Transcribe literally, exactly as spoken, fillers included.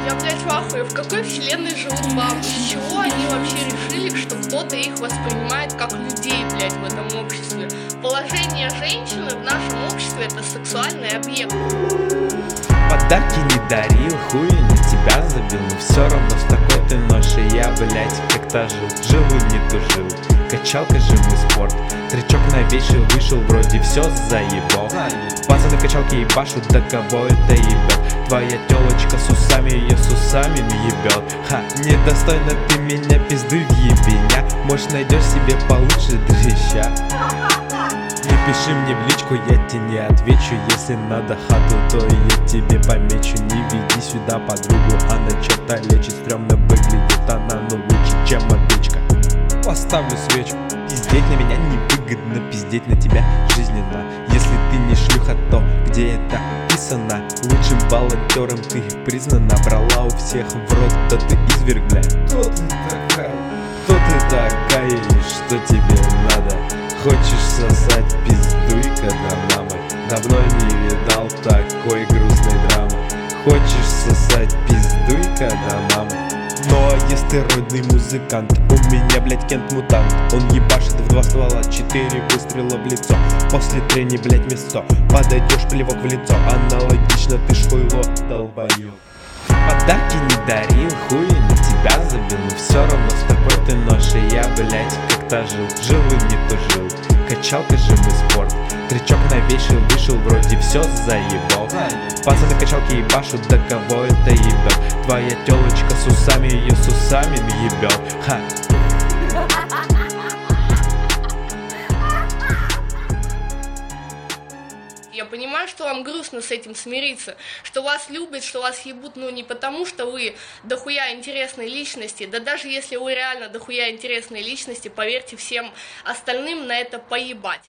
Я, блядь, в ахуе, в какой вселенной живут бабы? С чего они вообще решили, что кто-то их воспринимает как людей, блядь, в этом обществе? Положение женщины в нашем обществе — это сексуальный объект. Подарки не дарил, хуй на тебя забил, но все равно с такой ты ношей я, блядь, как-то жил. Жил и не тужил, качалка же мой спорт. Тречок навешил, вышел, вроде все заебал. Пацаны качалки ебашут, да кого это ебет? Твоя телочка с усами, ее с усами ебет. Ха, недостойно ты меня, пизды в ебеня. Может найдешь себе получше дрища. Не пиши мне в личку, я тебе не отвечу. Если надо хату, то я тебе помечу. Не веди сюда подругу, она что-то лечит. Стрёмно выглядит она, но лучше, чем овечка. Поставлю свечку. Пиздеть на меня невыгодно, пиздеть на тебя жизненно. Если ты не шлюха, то где это писано? Лучшим волонтером ты признана. Брала у всех в рот, да ты изверг, блядь. Кто ты такая? Кто ты такая и что тебе надо? Хочешь сосать пиздуй-ка до мамы? Давно не видал такой грустной драмы. Хочешь сосать пиздуй-ка до мамы? Ну а я стероидный музыкант, у меня, блядь, кент-мутант. Он ебашит в два ствола, четыре выстрела в лицо. После трени, блядь, мясо. Подойдешь, плевок в лицо. Аналогично, ты ж хуйло, долбоёб. Подарки не дарил, хуй на тебя забил, но все равно с такой ты ношей я, блядь, как-то жил. Жил и не тужил, качалка же мой спорт. Тречок навешил, вышел, вроде все заебал. Пацаны качалки ебашут, да кого это ебет? Твоя телочка с усами, ее с усами ебет. Ха. Я понимаю, что вам грустно с этим смириться, что вас любят, что вас ебут, ну не потому, что вы дохуя интересной личности, да даже если вы реально дохуя интересной личности, поверьте, всем остальным на это поебать.